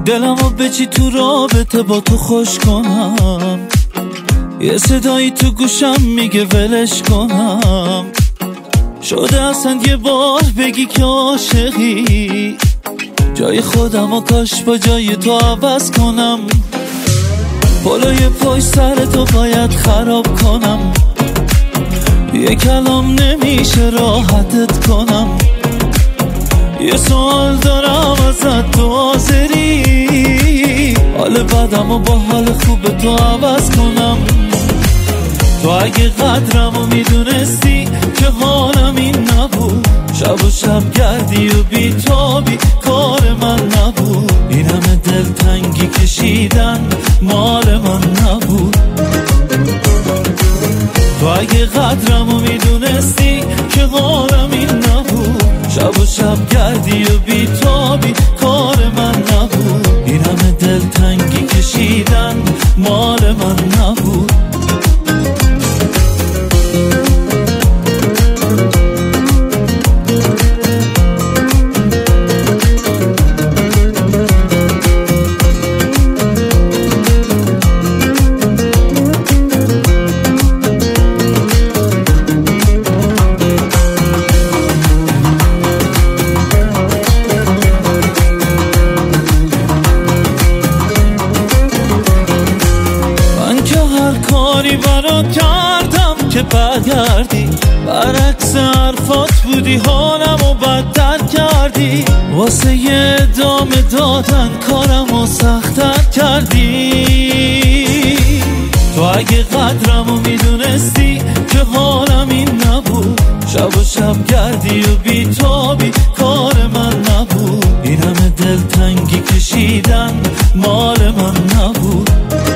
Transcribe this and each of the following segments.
دلمو بچی تو رابطه با تو خوش کنم، یه صدایی تو گوشم میگه ولش کنم. شده اصلا یه بار بگی که عاشقی، جای خودمو کاش با جای تو عوض کنم. پلوی پشت سر تو باید خراب کنم، یه کلام نمیشه راحتت کنم. یه سوال دارم ازت، تو حاضری حال بدمو با حال خوب تو عوض کنم؟ تو اگه قدرمو میدونستی که حالم این نبود، شب و شب گردی و بیتابی کار من نبود. این همه دلتنگی کشیدن مال من نبود. تو اگه قدرمو میدونستی که حالم این نبود، شب و شب گردی و بیتابی کار من نبود. این همه دلتنگی کشیدن مال من نبود. کاری برات کردم که برگردی، برعکس حرفات بودی حالمو بدتر کردی. واسه یه ادامه دادن کارمو سخت‌تر کردی. تو اگه قدرمو میدونستی که حالم این نبود، شب و شب گردی و بیتابی کار من نبود. این همه دلتنگی کشیدن مال من نبود.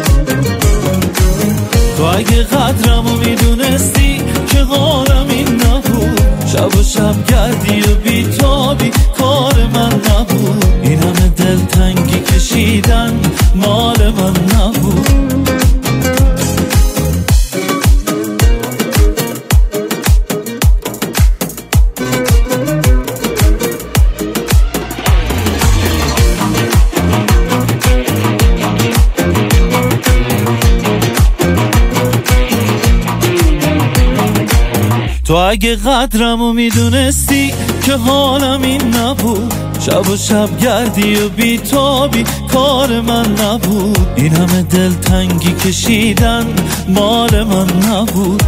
تو اگه قدرمو میدونستی که حالم این نبود، شب و شب گردی و بیتابی کار من نبود. این همه دلتنگی کشیدن مال من نبود. تو اگه قدرمو میدونستی که حالم این نبود، شب و شب گردی و بیتابی کار من نبود. این همه دلتنگی کشیدن مال من نبود.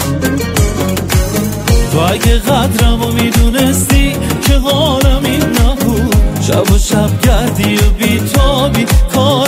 تو اگه قدرمو میدونستی که حالم این نبود، شب و شب گردی و بیتابی کار